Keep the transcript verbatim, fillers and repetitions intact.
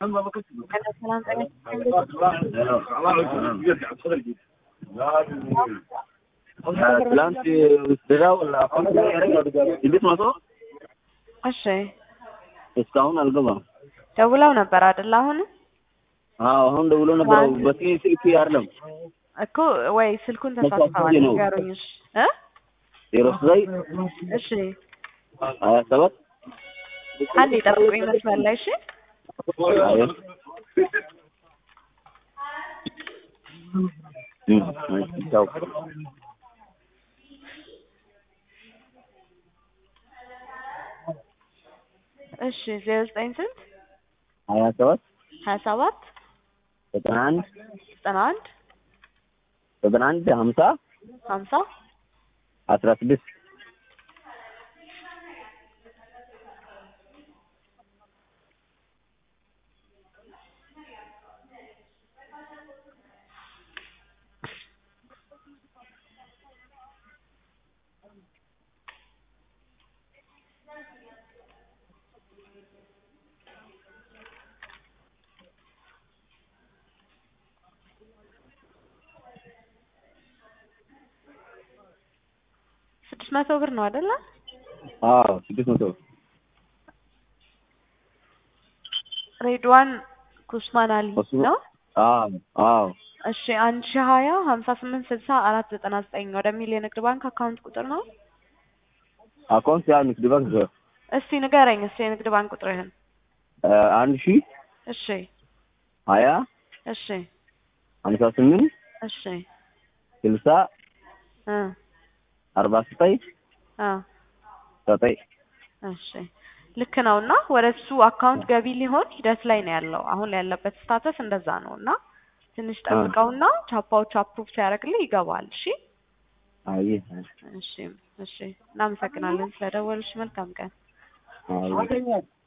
ሰላም ጤና ትላንት ስራው ለአካውንት ላይ ያደረገው እንዴት ነው? እሺ እስካሁን አልገባም። ደውለው ነበር አይደል? አሁን አዎ አሁን ደውለው ነበር። በስልክ ስልክ አይደለም እኮ ወይ ስልኩን ተሳስተዋል። ንገሩኝሽ እ ዜሮ ዘጠኝ እሺ ሀያ ሰባት አንዴ ጠብቁኝ መስመር ላይ እሺ። አዎ ቻው እሺ ዜሮ ዘጠኝ ስንት ሀያ ሰባት ሀያ ሰባት ዘጠና አንድ ዘጠና አንድ ዘጠና አንድ ሀምሳ ሀምሳ አስራ ስድስት ስድስት መቶ ብር ነው አይደል? አዎ ስድስት መቶ ሬድዋን ኩስማን አሊ ነው። አዎ አዎ እሺ አንድ ሺህ ሀያ ሀምሳ ስምንት ስልሳ አራት ዘጠና ዘጠኝ ወደሚል የንግድ ባንክ አካውንት ቁጥር ነው። አካውንት ያ ንግድ ባንክ እስቲ ንገረኝ እስቲ የንግድ ባንክ ቁጥርህን። አንድ ሺህ እሺ ሀያ እሺ ሀምሳ ስምንት እሺ ስልሳ እ አርባ ዘጠኝ አ ዘጠኝ እሺ ልክ ነውና ወደሱ አካውንት ገቢ ሊሆን ሂደት ላይ ነው ያለው። አሁን ያለበት ስታተስ እንደዛ ነውና ትንሽ ጠብቀውና ቻፓዎች አፕሩቭ ሲያደርግልህ ይገባል። እሺ አይ እሺ እሺ እናመሰግናለን ስለደወልሽ። መልካም ቀን። አይ